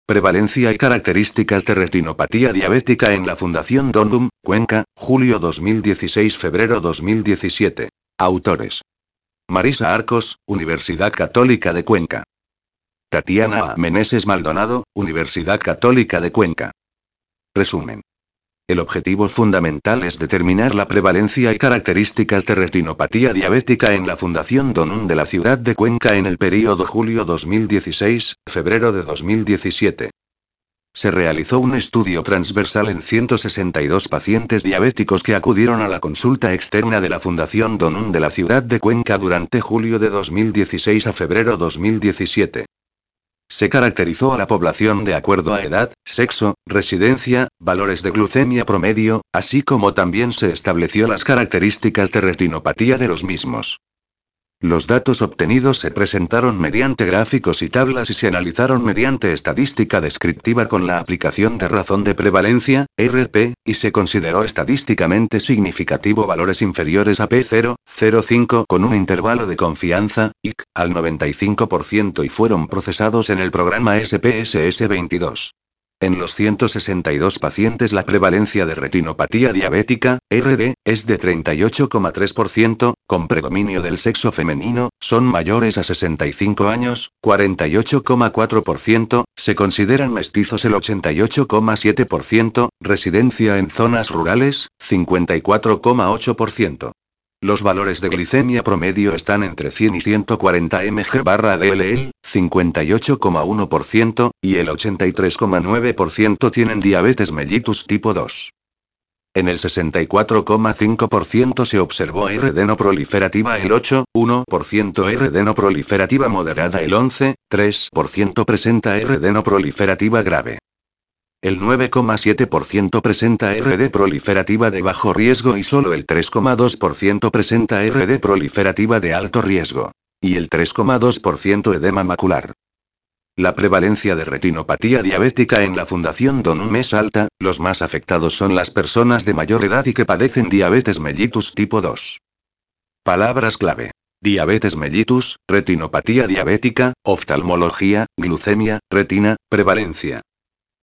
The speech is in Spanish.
Prevalencia y características de retinopatía diabética en la Fundación Donum, Cuenca, julio 2016-febrero 2017. Autores: Marisa Arcos, Universidad Católica de Cuenca. Tatiana A. Meneses Maldonado, Universidad Católica de Cuenca. Resumen. El objetivo fundamental es determinar la prevalencia y características de retinopatía diabética en la Fundación Donum de la ciudad de Cuenca en el período julio 2016-febrero de 2017. Se realizó un estudio transversal en 162 pacientes diabéticos que acudieron a la consulta externa de la Fundación Donum de la ciudad de Cuenca durante julio de 2016 a febrero 2017. Se caracterizó a la población de acuerdo a edad, sexo, residencia, valores de glucemia promedio, así como también se estableció las características de retinopatía de los mismos. Los datos obtenidos se presentaron mediante gráficos y tablas y se analizaron mediante estadística descriptiva con la aplicación de razón de prevalencia, RP, y se consideró estadísticamente significativo valores inferiores a P0,05 con un intervalo de confianza, IC, al 95% y fueron procesados en el programa SPSS 22. En los 162 pacientes la prevalencia de retinopatía diabética, RD, es de 38,3%, con predominio del sexo femenino, son mayores a 65 años, 48,4%, se consideran mestizos el 88,7%, residencia en zonas rurales, 54,8%. Los valores de glicemia promedio están entre 100 y 140 mg/dL, 58,1%, y el 83,9% tienen diabetes mellitus tipo 2. En el 64,5% se observó RD no proliferativa el 8,1%, RD no proliferativa moderada el 11,3% presenta RD no proliferativa grave. El 9,7% presenta RD proliferativa de bajo riesgo y solo el 3,2% presenta RD proliferativa de alto riesgo. Y el 3,2% edema macular. La prevalencia de retinopatía diabética en la Fundación Donum es alta, los más afectados son las personas de mayor edad y que padecen diabetes mellitus tipo 2. Palabras clave: diabetes mellitus, retinopatía diabética, oftalmología, glucemia, retina, prevalencia.